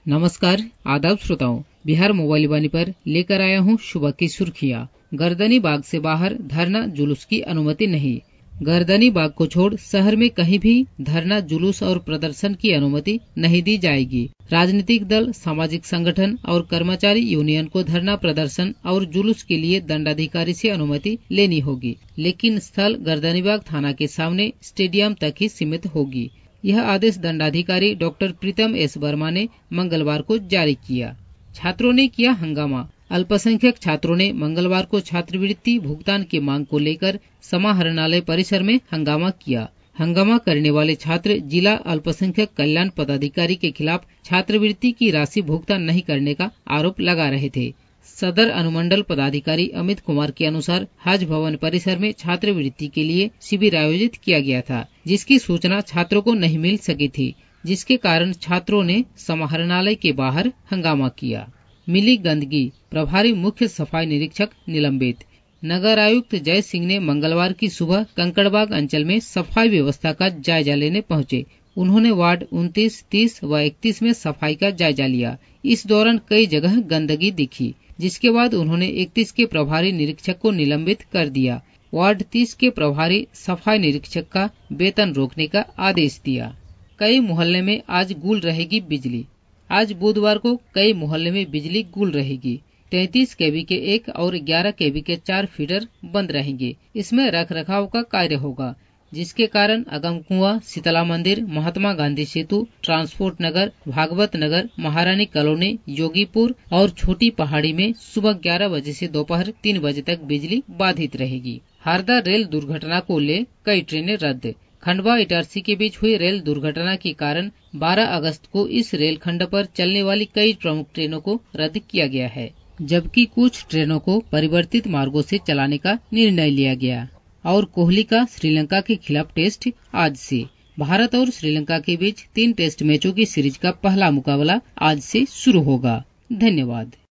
नमस्कार, आदाब श्रोताओं। बिहार मोबाइल वाणी पर लेकर आया हूँ सुबह की सुर्खियाँ। गर्दनी बाग से बाहर धरना जुलूस की अनुमति नहीं। गर्दनी बाग को छोड़ शहर में कहीं भी धरना जुलूस और प्रदर्शन की अनुमति नहीं दी जाएगी। राजनीतिक दल, सामाजिक संगठन और कर्मचारी यूनियन को धरना प्रदर्शन और जुलूस के लिए दंडाधिकारी से अनुमति लेनी होगी, लेकिन स्थल गर्दनीबाग थाना के सामने स्टेडियम तक ही सीमित होगी। यह आदेश दंडाधिकारी डॉक्टर प्रीतम एस वर्मा ने मंगलवार को जारी किया। छात्रों ने किया हंगामा। अल्पसंख्यक छात्रों ने मंगलवार को छात्रवृत्ति भुगतान की मांग को लेकर समाहरणालय परिसर में हंगामा किया। हंगामा करने वाले छात्र जिला अल्पसंख्यक कल्याण पदाधिकारी के खिलाफ छात्रवृत्ति की राशि भुगतान नहीं करने का आरोप लगा रहे थे। सदर अनुमंडल पदाधिकारी अमित कुमार के अनुसार हज भवन परिसर में छात्रवृत्ति के लिए शिविर आयोजित किया गया था, जिसकी सूचना छात्रों को नहीं मिल सकी थी, जिसके कारण छात्रों ने समाहरणालय के बाहर हंगामा किया। मिली गंदगी, प्रभारी मुख्य सफाई निरीक्षक निलंबित। नगर आयुक्त जय सिंह ने मंगलवार की सुबह कंकड़बाग अंचल में सफाई व्यवस्था का जायजा लेने पहुंचे। उन्होंने वार्ड 29, 30 व 31 में सफाई का जायजा लिया। इस दौरान कई जगह गंदगी दिखी, जिसके बाद उन्होंने 31 के प्रभारी निरीक्षक को निलंबित कर दिया। वार्ड 30 के प्रभारी सफाई निरीक्षक का वेतन रोकने का आदेश दिया। कई मोहल्ले में आज गुल रहेगी बिजली। आज बुधवार को कई मोहल्ले में बिजली गुल रहेगी। 33 केवी के 1 और 11 केवी के 4 फीडर बंद रहेंगे। इसमें रख रखाव का कार्य होगा, जिसके कारण अगम कुआं, शीतला मंदिर, महात्मा गांधी सेतु, ट्रांसपोर्ट नगर, भागवत नगर, महारानी कॉलोनी, योगीपुर और छोटी पहाड़ी में सुबह 11 बजे से दोपहर 3 बजे तक बिजली बाधित रहेगी। हारदा रेल दुर्घटना को ले कई ट्रेनें रद्द। खंडवा इटारसी के बीच हुई रेल दुर्घटना के कारण 12 अगस्त को इस रेल खंड पर चलने वाली कई प्रमुख ट्रेनों को रद्द किया गया है, जबकि कुछ ट्रेनों को परिवर्तित मार्गों से चलाने का निर्णय लिया गया। और कोहली का श्रीलंका के खिलाफ टेस्ट आज से। भारत और श्रीलंका के बीच 3 टेस्ट मैचों की सीरीज का पहला मुकाबला आज से शुरू होगा। धन्यवाद।